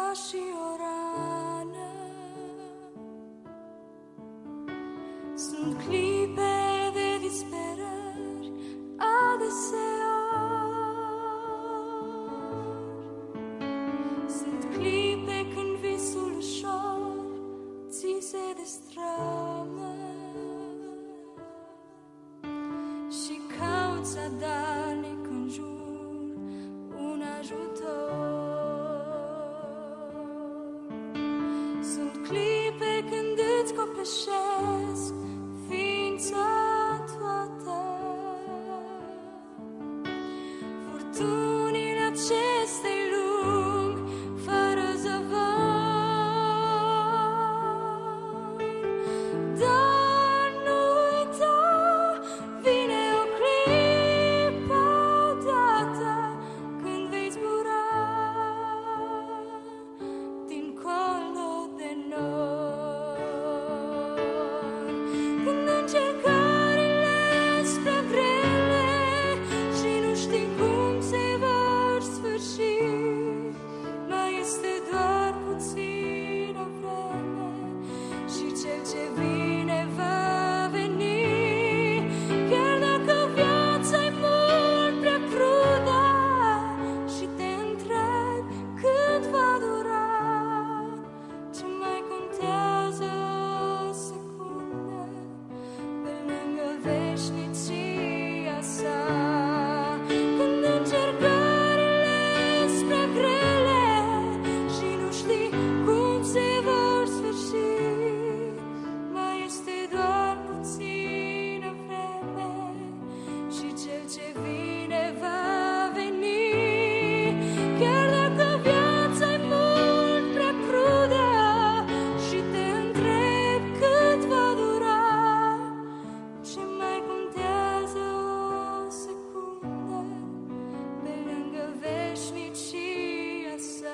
și o rană. Sunt clipe de disperări adeseori. Sunt clipe când visul ușor ți se destrămă și cauți zadarnic în jur un ajutor. Sunt clipe când îți copleșesc ființa toată. Furtunile acestei lumi fără zăvor. Dar nu uita, vine o clipă odată când vei zbura dincolo de nori. Când încercările sunt prea grele și nu știi cum se vor sfârși, mai este doar puțină vreme și cel ce vine va veni. Chiar dacă viața-i mult prea crudă și te întrebi cât va dura, ce mai contează o secundă pe lângă veșnicia sa. Când încercările sunt prea grele și nu știi cum se vor sfârși, mai este doar puțină vreme și cel ce vine va veni. Chiar dacă viața-i mult prea crudă și te întrebi cât va dura, ce mai contează o secundă pe lângă veșnicia sa.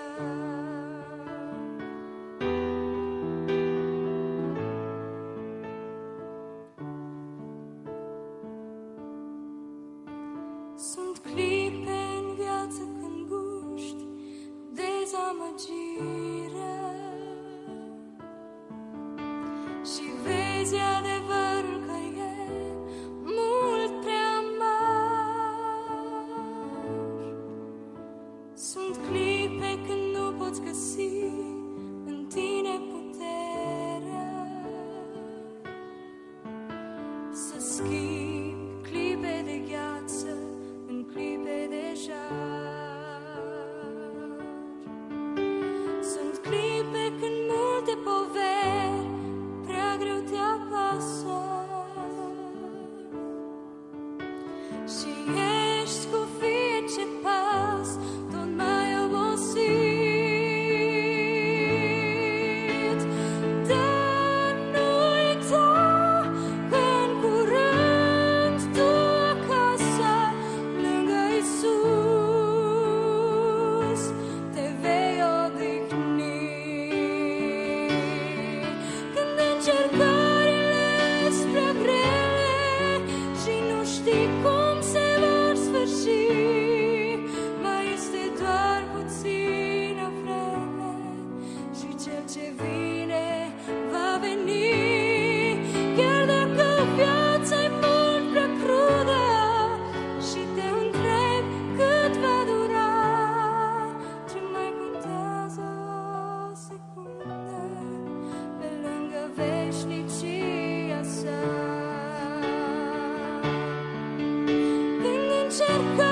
Sunt clipe în viață când guști dezamăgire și vezi adevărul că e mult prea amar. Sunt clipe când nu poți găsi în tine puterea să schimbi clipe de gheață în clipe de jar. Sunt clipe când multe poveri prea greu te apasă și ești cu fiecare pas tot mai obosit. Dar nu uita că în curând tu acasă lângă Iisus te vei odihni. Când încercările sunt prea grele și nu știi cum se vor sfârși, mai este doar puțină vreme și cel ce vine va veni. Chiar dacă viața-i mult prea crudă și te întrebi cât va dura, ce mai contează o secundă pe lângă veșnicia sa. Când încercările